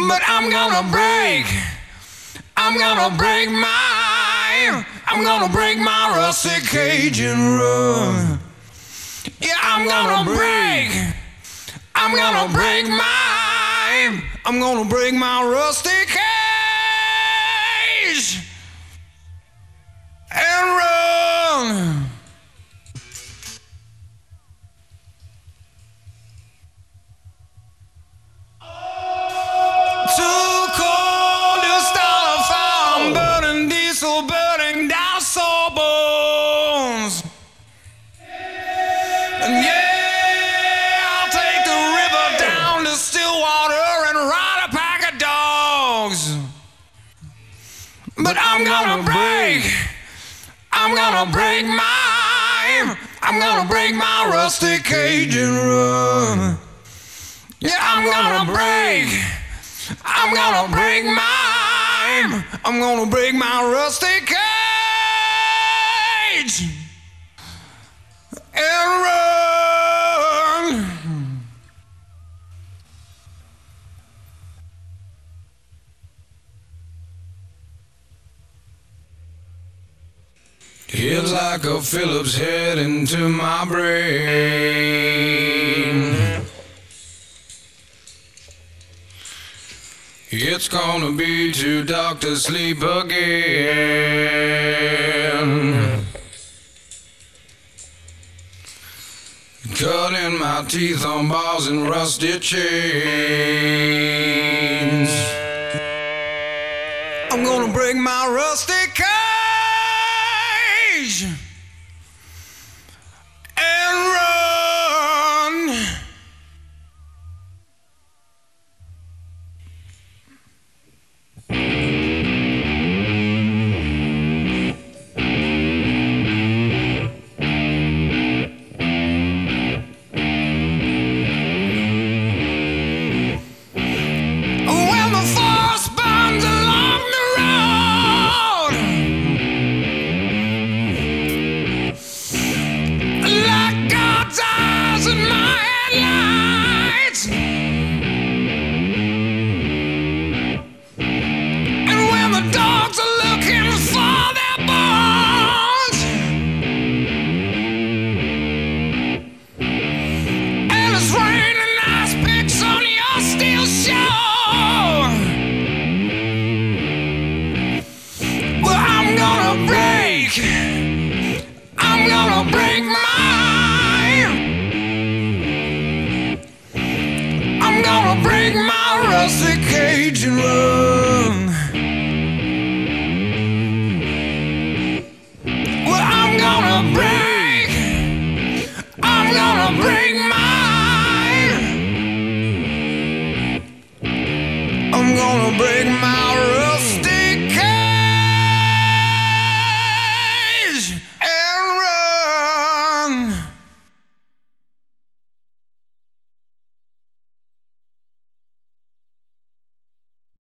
but I'm gonna break my rusty cage and run. Yeah, I'm gonna break my rusty cage and run. Too cold to start a fire, I'm burning diesel, burning down sore bones. And yeah, I'll take the river down to Stillwater and ride a pack of dogs. But I'm gonna break my rusty cage and run. Yeah, I'm gonna break my rusty cage and run. It's like a Phillips head into my brain. It's gonna be too dark to sleep again. Cutting my teeth on bars and rusty chains. I'm gonna break my rusty cage and run. When the forest burns along the road, like God's eyes in my headlights, and when the dogs are looking for their bones, and it's raining ice picks on your steel show. Well, I'm gonna break my rusty cage and run. Well, I'm gonna break my